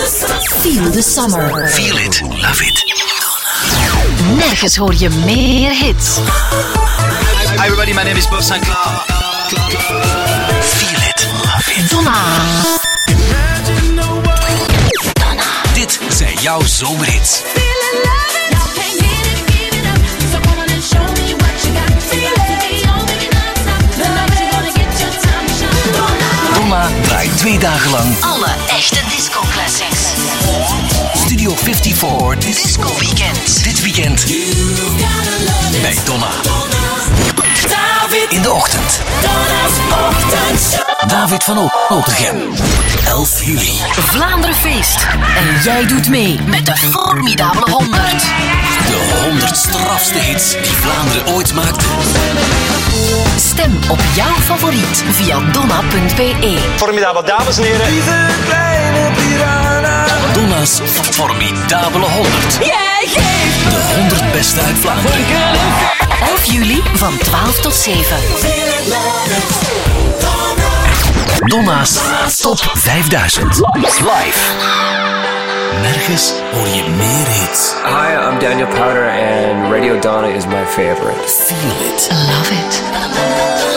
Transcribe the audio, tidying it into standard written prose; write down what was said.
Feel the summer. Feel it, love it. Nergens hoor je meer hits. Hi everybody, my name is Bob Sinclair. Feel it, love it. Donna. Dit zijn jouw zomerhits. Donna draait 2 dagen lang Alle echte disco classics. Studio 54 Disco Weekend. Dit weekend bij Donna. In de ochtend. David van Otergem. 11 juli. Vlaanderen feest. En jij doet mee met de formidabele 100. De 100 strafste hits die Vlaanderen ooit maakte. Stem op jouw favoriet via donna.be. Formidabel, dames en heren. Donna's formidabele 100. De 100 beste uit Vlaanderen. 11 juli van 12 tot 7. Donna's Top 5000. Live. Nergens hoor je meer hits. Hi, I'm Daniel Powder and Radio Donna is my favorite. Feel it. Love it.